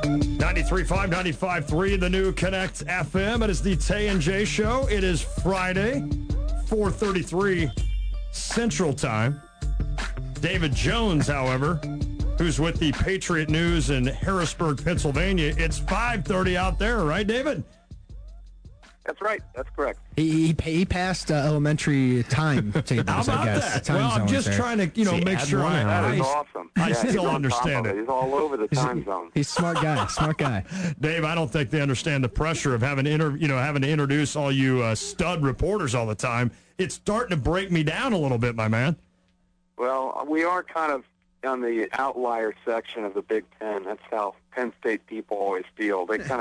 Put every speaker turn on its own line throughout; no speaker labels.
93.5, 95.3, the new Connect FM. It is the Tay and Jay Show. It is Friday, 4:33 Central Time. David Jones, however, who's with the Patriot News in Harrisburg, Pennsylvania. It's 5:30 out there, right, David?
That's right. That's correct.
He passed elementary time tables,
How about
I guess.
that?
Time
Well, I'm just
zones
trying to, make sure
That is awesome.
I
he's
still
on
understand
top of
it.
He's all over the time zone.
He's a smart guy. Smart guy.
Dave, I don't think they understand the pressure of having to introduce all you stud reporters all the time. It's starting to break me down a little bit, my man.
Well, we are kind of on the outlier section of the Big Ten. That's how Penn State people always feel.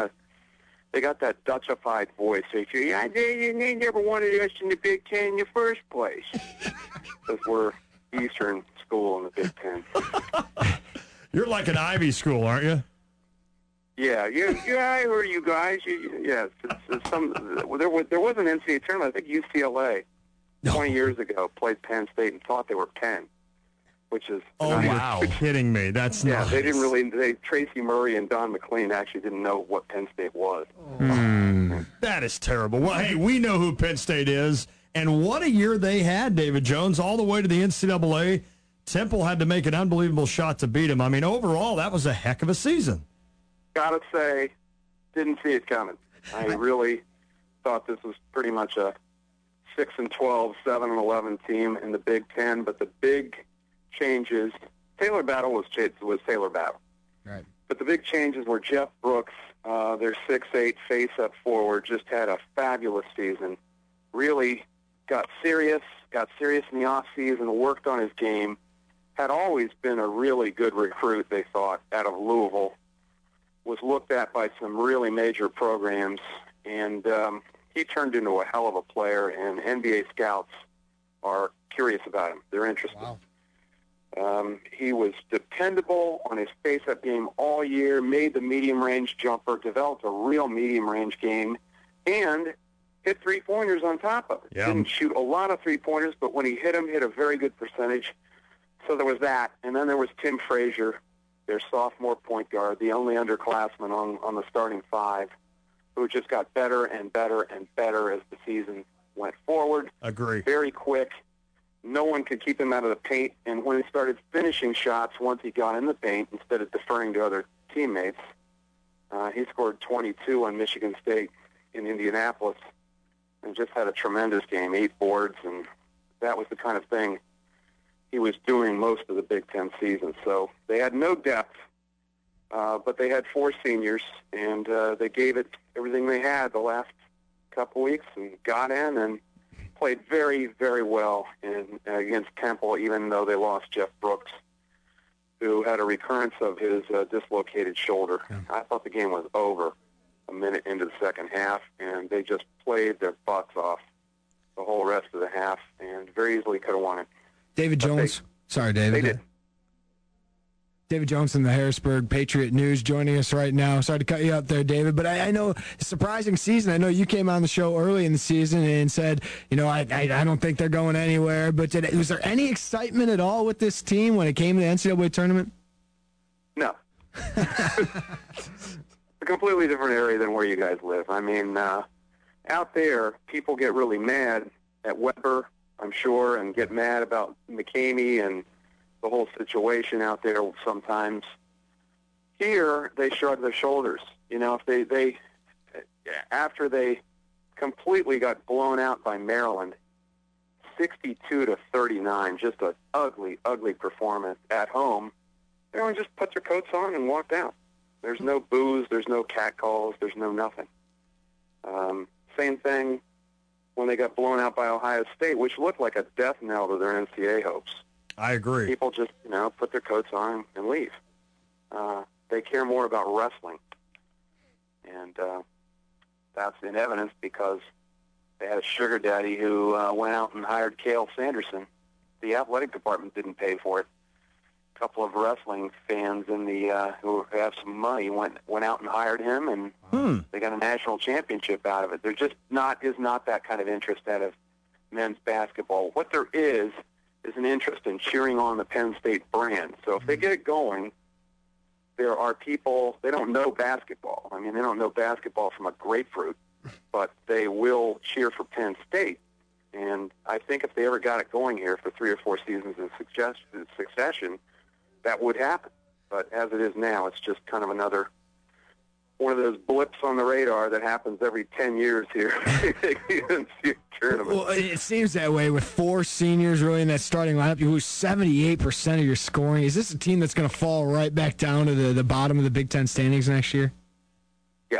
They got that Dutchified voice. They say, they never wanted us in the Big Ten in the first place. Because we're Eastern school in the Big Ten.
You're like an Ivy school, aren't you?
Yeah, I heard you guys. Yes, there was an NCAA tournament. I think UCLA 20 years ago played Penn State and thought they were Penn, which is
wow, kidding me. That's nice.
They didn't really. Tracy Murray and Don McLean actually didn't know what Penn State was.
That is terrible. Well, hey, we know who Penn State is, and what a year they had, David Jones, all the way to the NCAA. Temple had to make an unbelievable shot to beat him. I mean, overall, that was a heck of a season.
Gotta say, didn't see it coming. I really thought this was pretty much a 6-12, 7-11 team in the Big Ten, but the big changes. Taylor Battle was Taylor Battle.
Right.
But the big changes were Jeff Brooks, their 6'8" face-up forward, just had a fabulous season. Really got serious in the off-season, worked on his game. Had always been a really good recruit, they thought, out of Louisville. Was looked at by some really major programs, and he turned into a hell of a player, and NBA scouts are curious about him. They're interested.
Wow.
He was dependable on his face-up game all year, made the medium-range jumper, developed a real medium-range game, and hit three-pointers on top of it.
Yeah.
Didn't shoot a lot of three-pointers, but when he hit them, hit a very good percentage. So there was that. And then there was Tim Frazier, their sophomore point guard, the only underclassman on the starting five, who just got better and better and better as the season went forward.
Agree.
Very quick. No one could keep him out of the paint. And when he started finishing shots, once he got in the paint, instead of deferring to other teammates, he scored 22 on Michigan State in Indianapolis and just had a tremendous game, 8 boards, and that was the kind of thing he was doing most of the Big Ten season. So they had no depth, but they had 4 seniors, and they gave it everything they had the last couple weeks and got in and played very, very well against Temple, even though they lost Jeff Brooks, who had a recurrence of his dislocated shoulder. Yeah. I thought the game was over a minute into the second half, and they just played their butts off the whole rest of the half and very easily could have won it.
David Jones. Sorry, David.
They did.
David Jones from the Harrisburg Patriot News joining us right now. Sorry to cut you out there, David, but I know surprising season. I know you came on the show early in the season and said, I don't think they're going anywhere. But was there any excitement at all with this team when it came to the NCAA tournament?
No. It's a completely different area than where you guys live. I mean, out there, people get really mad at Weber, I'm sure, and get mad about McCamey and the whole situation out there sometimes. Here, they shrug their shoulders. If they after they completely got blown out by Maryland, 62-39, just an ugly, ugly performance at home, everyone just put their coats on and walked out. There's no boos, there's no catcalls, there's no nothing. Same thing when they got blown out by Ohio State, which looked like a death knell to their NCAA hopes.
I agree.
People just, put their coats on and leave. They care more about wrestling. And that's in evidence because they had a sugar daddy who went out and hired Cale Sanderson. The athletic department didn't pay for it. A couple of wrestling fans who have some money went out and hired him, and they got a national championship out of it. There just is not that kind of interest out of men's basketball. What there is an interest in cheering on the Penn State brand. So if they get it going, there are people, they don't know basketball. I mean, they don't know basketball from a grapefruit, but they will cheer for Penn State. And I think if they ever got it going here for 3 or 4 seasons in succession, that would happen. But as it is now, it's just kind of another one of those blips on the radar that happens every 10 years here in the tournament.
Well, it seems that way with 4 seniors really in that starting lineup. You lose 78% of your scoring. Is this a team that's going to fall right back down to the bottom of the Big Ten standings next year?
Yes.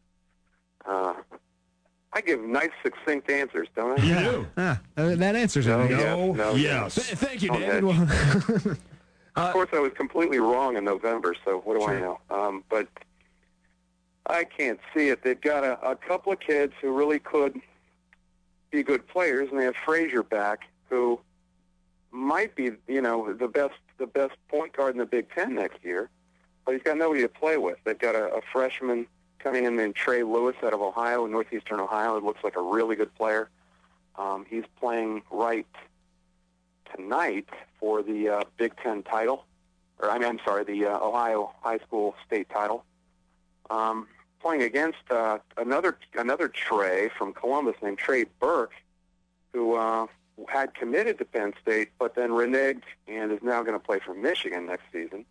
I give nice, succinct answers, don't I?
You do.
That answers it.
Yes.
Thank you,
Okay.
David. Well,
Of course, I was completely wrong in November, so what do I know? But I can't see it. They've got a couple of kids who really could be good players, and they have Frazier back, who might be, the best point guard in the Big Ten next year. But he's got nobody to play with. They've got a freshman coming in named Trey Lewis out of Ohio, Northeastern Ohio. It looks like a really good player. He's playing right tonight for the Big Ten title, the Ohio High School State title. Playing against another Trey from Columbus named Trey Burke, who had committed to Penn State, but then reneged and is now going to play for Michigan next season.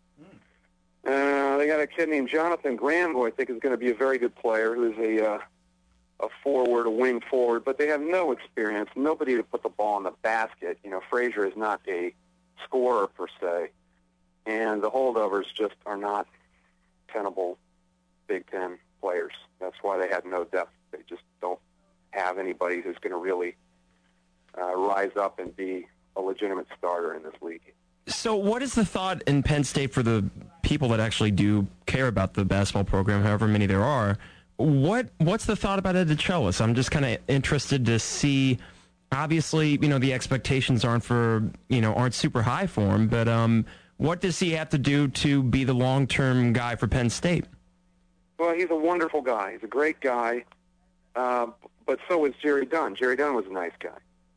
They got a kid named Jonathan Graham, who I think is going to be a very good player, who's a forward, a wing forward, but they have no experience, nobody to put the ball in the basket. Frazier is not a scorer per se, and the holdovers just are not tenable Big Ten players. That's why they had no depth. They just don't have anybody who's going to really rise up and be a legitimate starter in this league.
So what is the thought in Penn State for the people that actually do care about the basketball program, however many there are? What's the thought about Ed DeChellis? I'm just kind of interested to see. Obviously, the expectations aren't super high for him, but what does he have to do to be the long-term guy for Penn State?
Well, he's a wonderful guy. He's a great guy, but so is Jerry Dunn. Jerry Dunn was a nice guy.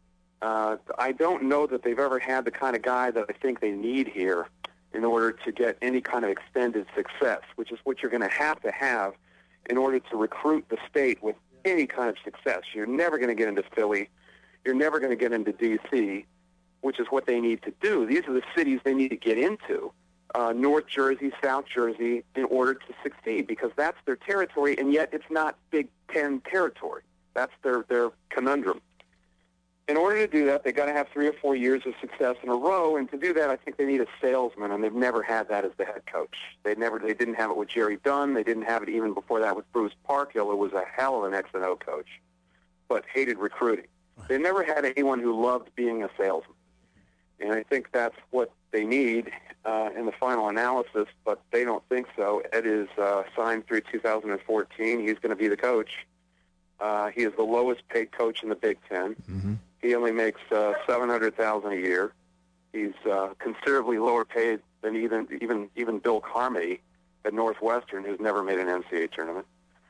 I don't know that they've ever had the kind of guy that I think they need here in order to get any kind of extended success, which is what you're going to have in order to recruit the state with any kind of success. You're never going to get into Philly. You're never going to get into D.C., which is what they need to do. These are the cities they need to get into, North Jersey, South Jersey, in order to succeed, because that's their territory, and yet it's not Big Ten territory. That's their conundrum. In order to do that, they've got to have 3 or 4 years of success in a row, and to do that, I think they need a salesman, and they've never had that as the head coach. They didn't have it with Jerry Dunn. They didn't have it even before that with Bruce Parkhill, who was a hell of an X&O coach, but hated recruiting. They never had anyone who loved being a salesman, and I think that's what they need in the final analysis, but they don't think so. Ed is signed through 2014. He's going to be the coach. He is the lowest paid coach in the Big Ten. Mm-hmm. He only makes $700,000 a year. He's considerably lower paid than even Bill Carmody at Northwestern, who's never made an NCAA tournament.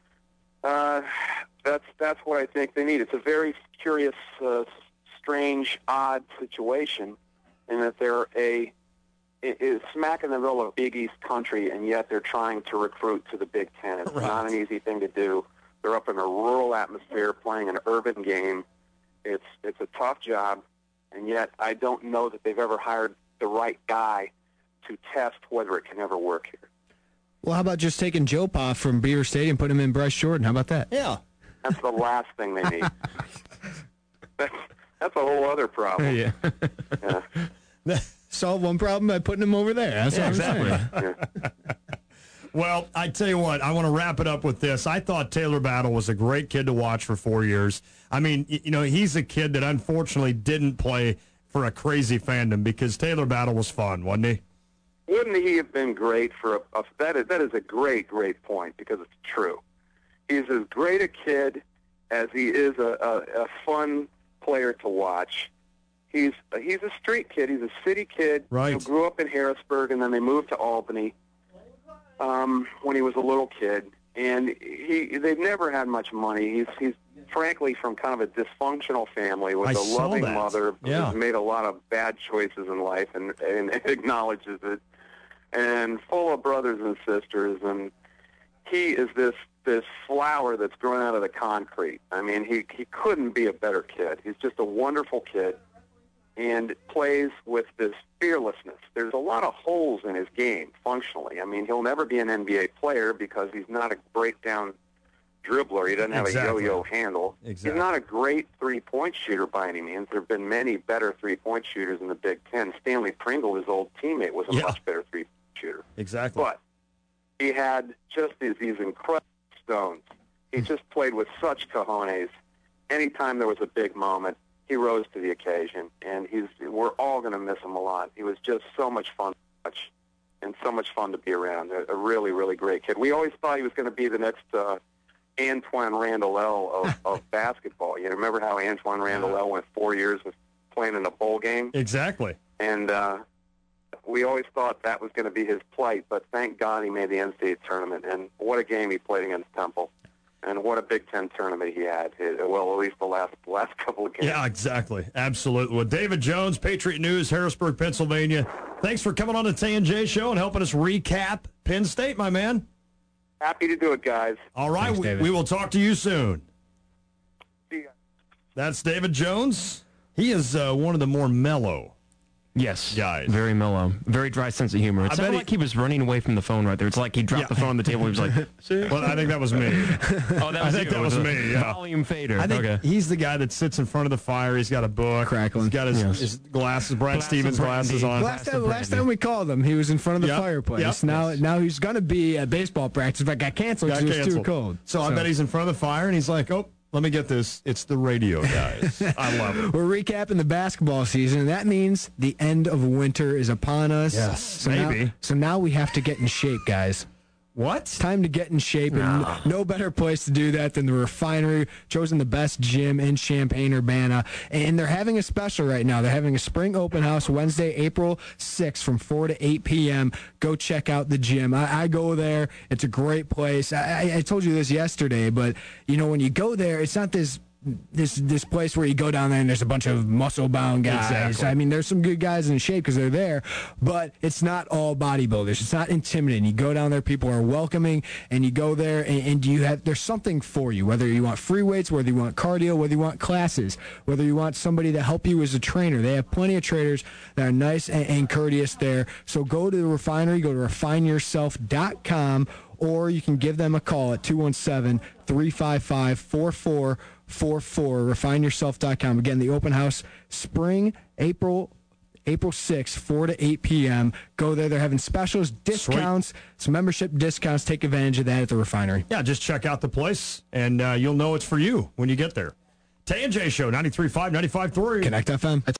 That's what I think they need. It's a very curious, strange, odd situation in that they're smack in the middle of Big East country, and yet they're trying to recruit to the Big Ten. It's not an easy thing to do. They're up in a rural atmosphere playing an urban game. It's a tough job, and yet I don't know that they've ever hired the right guy to test whether it can ever work here.
Well, how about just taking Joe Pa from Beaver Stadium, putting him in Bryce Jordan? How about that?
Yeah.
That's the last thing they need. That's a whole other problem.
Yeah. Solve one problem by putting him over there. That's what I'm saying.
Yeah.
Well, I tell you what, I want to wrap it up with this. I thought Taylor Battle was a great kid to watch for 4 years. I mean, he's a kid that unfortunately didn't play for a crazy fandom because Taylor Battle was fun, wasn't he?
Wouldn't he have been great for that is a great point because it's true. He's as great a kid as he is a fun player to watch. He's a street kid. He's a city kid who grew up in Harrisburg, and then they moved to Albany when he was a little kid. And they've never had much money. He's frankly from kind of a dysfunctional family with a loving mother who's made a lot of bad choices in life and acknowledges it. and full of brothers and sisters, and he is this flower that's grown out of the concrete. I mean, he couldn't be a better kid. He's just a wonderful kid and plays with this fearlessness. There's a lot of holes in his game, functionally. I mean, he'll never be an NBA player because he's not a breakdown dribbler. He doesn't have a yo-yo handle. He's not a great three-point shooter by any means. There have been many better three-point shooters in the Big Ten. Stanley Pringle, his old teammate, was a much better three-point shooter.
Exactly.
But he had just these incredible stones. He just played with such cojones. Anytime there was a big moment, he rose to the occasion, and we're all going to miss him a lot. He was just so much fun to watch and so much fun to be around. A really, really great kid. We always thought he was going to be the next Antoine Randall of basketball. You remember how Antoine Randall went 4 years of playing in a bowl game?
Exactly.
And we always thought that was going to be his plight, but thank God he made the NCAA tournament. And what a game he played against Temple. And what a Big Ten tournament he had. Well, at least the last couple of games.
Yeah, exactly. Absolutely. Well, David Jones, Patriot News, Harrisburg, Pennsylvania. Thanks for coming on the T&J Show and helping us recap Penn State, my man.
Happy to do it, guys.
All right.
Thanks,
we will talk to you soon.
See you.
That's David Jones. He is one of the more mellow
Yes.
guys.
Very mellow. Very dry sense of humor. It sounded like he was running away from the phone right there. It's like he dropped the phone on the table. He was like,
Well, I think that was me.
I
think that was me, yeah.
Volume fader.
I think
Okay.
he's the guy that sits in front of the fire. He's got a book.
Crackling.
He's got his glasses, Brad Stevens glasses on.
Last time we called him, he was in front of the fireplace.
Yep.
Now he's going to be at baseball practice, but got canceled because it was too cold.
So I bet he's in front of the fire, and he's like, oh, let me get this. It's the radio guys. I love it.
We're recapping the basketball season, and that means the end of winter is upon us.
Yes, maybe.
So now we have to get in shape, guys.
What?
It's time to get in shape, and no better place to do that than the Refinery, chosen the best gym in Champaign-Urbana. And they're having a special right now. They're having a spring open house Wednesday, April 6th from 4 to 8 p.m. Go check out the gym. I go there. It's a great place. I told you this yesterday, but, you know, when you go there, it's not this place where you go down there and there's a bunch of muscle-bound guys.
Exactly.
I mean, there's some good guys in shape because they're there, but it's not all bodybuilders. It's not intimidating. You go down there, people are welcoming, and you go there, and there's something for you, whether you want free weights, whether you want cardio, whether you want classes, whether you want somebody to help you as a trainer. They have plenty of trainers that are nice and courteous there. So go to the Refinery, go to refineyourself.com, or you can give them a call at 217-355-4444, refineyourself.com. Again, the open house, spring, April 6th, 4 to 8 p.m. Go there. They're having specials, discounts, some membership discounts. Take advantage of that at the Refinery.
Yeah, just check out the place, and you'll know it's for you when you get there. T&J Show, 93.5, 95.3.
Connect FM.